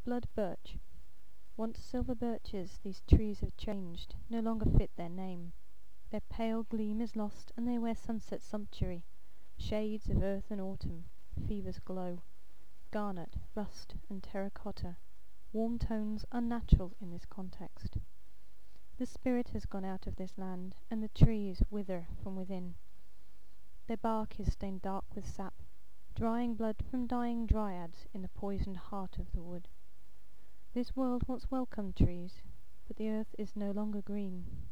Blood birch. Once silver birches, these trees have changed, no longer fit their name. Their pale gleam is lost, and they wear sunset sumptuary, shades of earth and autumn, fever's glow, garnet, rust, and terracotta, warm tones unnatural in this context. The spirit has gone out of this land, and the trees wither from within. Their bark is stained dark with sap, drying blood from dying dryads in the poisoned heart of the wood. This world once welcomed trees, but the earth is no longer green.